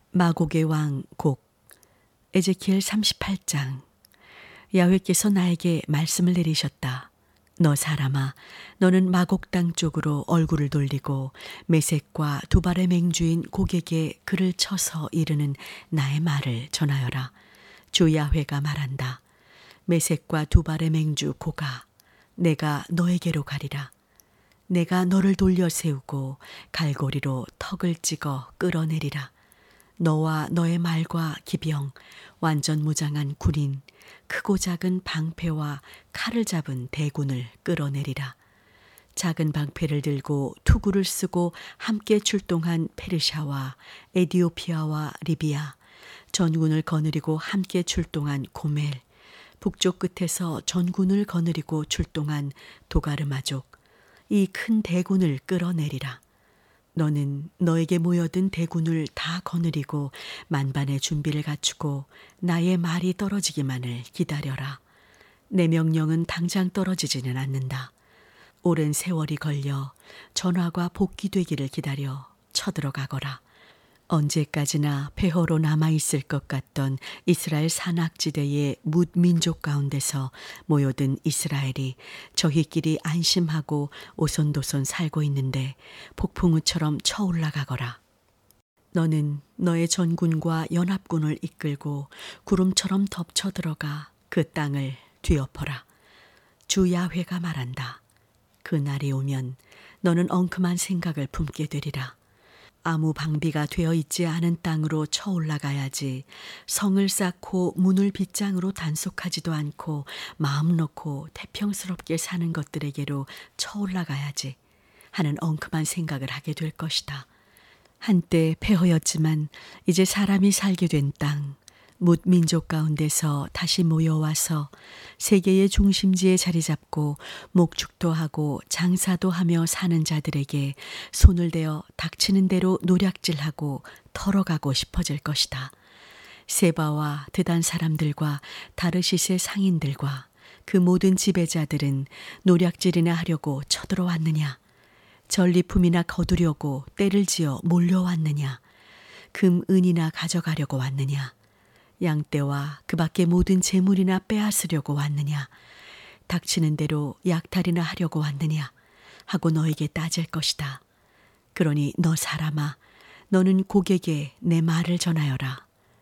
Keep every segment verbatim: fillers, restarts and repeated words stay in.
마곡의 왕 곡. 에제키엘 삼십팔 장. 야훼께서 나에게 말씀을 내리셨다. 너 사람아, 너는 마곡 땅 쪽으로 얼굴을 돌리고 메섹과 두발의 맹주인 곡에게 글을 쳐서 이르는 나의 말을 전하여라. 주 야훼가 말한다. 메섹과 두발의 맹주 곡아, 내가 너에게로 가리라. 내가 너를 돌려 세우고 갈고리로 턱을 찍어 끌어내리라. 너와 너의 말과 기병, 완전 무장한 군인, 크고 작은 방패와 칼을 잡은 대군을 끌어내리라. 작은 방패를 들고 투구를 쓰고 함께 출동한 페르시아와 에디오피아와 리비아, 전군을 거느리고 함께 출동한 고멜, 북쪽 끝에서 전군을 거느리고 출동한 도가르마족, 이 큰 대군을 끌어내리라. 너는 너에게 모여든 대군을 다 거느리고 만반의 준비를 갖추고 나의 말이 떨어지기만을 기다려라. 내 명령은 당장 떨어지지는 않는다. 오랜 세월이 걸려 전화가 복귀되기를 기다려 쳐들어가거라. 언제까지나 폐허로 남아있을 것 같던 이스라엘 산악지대의 뭇 민족 가운데서 모여든 이스라엘이 저희끼리 안심하고 오손도손 살고 있는데 폭풍우처럼 쳐올라가거라. 너는 너의 전군과 연합군을 이끌고 구름처럼 덮쳐 들어가 그 땅을 뒤엎어라. 주 야훼가 말한다. 그 날이 오면 너는 엉큼한 생각을 품게 되리라. 아무 방비가 되어 있지 않은 땅으로 쳐올라가야지 성을 쌓고 문을 빗장으로 단속하지도 않고 마음 놓고 태평스럽게 사는 것들에게로 쳐올라가야지 하는 엉큼한 생각을 하게 될 것이다. 한때 폐허였지만 이제 사람이 살게 된 땅, 뭇 민족 가운데서 다시 모여와서 세계의 중심지에 자리 잡고 목축도 하고 장사도 하며 사는 자들에게 손을 대어 닥치는 대로 노략질하고 털어가고 싶어질 것이다. 세바와 드단 사람들과 다르시스의 상인들과 그 모든 지배자들은 노략질이나 하려고 쳐들어왔느냐? 전리품이나 거두려고 때를 지어 몰려왔느냐? 금, 은이나 가져가려고 왔느냐? 양떼와 그 밖의 모든 재물이나 빼앗으려고 왔느냐? 닥치는 대로 약탈이나 하려고 왔느냐? 하고 너에게 따질 것이다. 그러니 너 사람아, 너는 곡에게 내 말을 전하여라.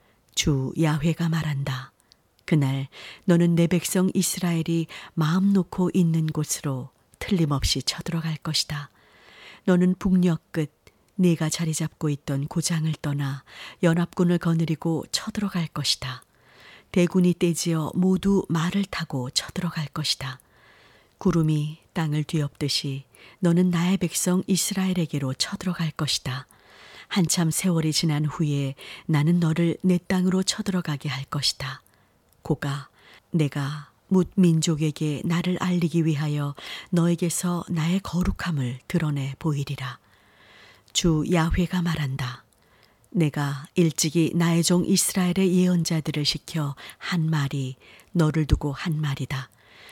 주 야훼가 말한다. 그날 너는 내 백성 이스라엘이 마음 놓고 있는 곳으로 틀림없이 쳐들어갈 것이다. 너는 북녘 끝 네가 자리 잡고 있던 고장을 떠나 연합군을 거느리고 쳐들어갈 것이다. 대군이 떼지어 모두 말을 타고 쳐들어갈 것이다. 구름이 땅을 뒤엎듯이 너는 나의 백성 이스라엘에게로 쳐들어갈 것이다. 한참 세월이 지난 후에 나는 너를 내 땅으로 쳐들어가게 할 것이다. 고가, 내가 뭇 민족에게 나를 알리기 위하여 너에게서 나의 거룩함을 드러내 보이리라. 주 야훼가 말한다. 내가 일찍이 나의 종 이스라엘의 예언자들을 시켜 한 말이 너를 두고 한 말이다.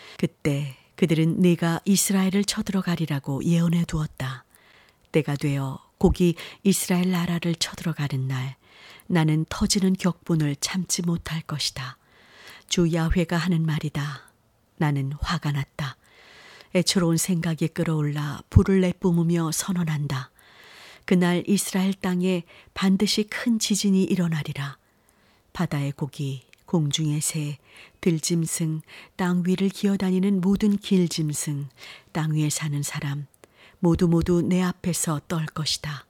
그때 그들은 네가 이스라엘을 쳐들어가리라고 예언해 두었다. 때가 되어 곡이 이스라엘 나라를 쳐들어가는 날 나는 터지는 격분을 참지 못할 것이다. 주 야훼가 하는 말이다. 나는 화가 났다. 애처로운 생각이 끌어올라 불을 내뿜으며 선언한다. 그날 이스라엘 땅에 반드시 큰 지진이 일어나리라. 바다의 고기, 공중의 새, 들짐승, 땅 위를 기어다니는 모든 길짐승, 땅 위에 사는 사람, 모두 모두 내 앞에서 떨 것이다.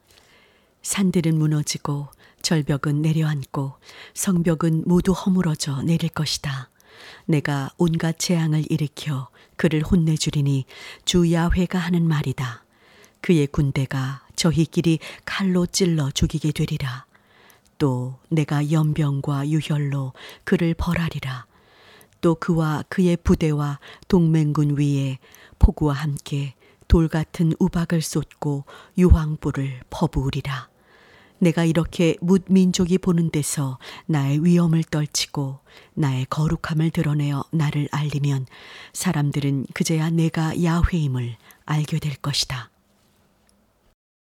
산들은 무너지고 절벽은 내려앉고 성벽은 모두 허물어져 내릴 것이다. 내가 온갖 재앙을 일으켜 그를 혼내주리니 주 야훼가 하는 말이다. 그의 군대가 저희끼리 칼로 찔러 죽이게 되리라. 또 내가 연병과 유혈로 그를 벌하리라. 또 그와 그의 부대와 동맹군 위에 폭우와 함께 돌 같은 우박을 쏟고 유황불을 퍼부으리라. 내가 이렇게 뭇 민족이 보는 데서 나의 위엄을 떨치고 나의 거룩함을 드러내어 나를 알리면 사람들은 그제야 내가 야훼임을 알게 될 것이다.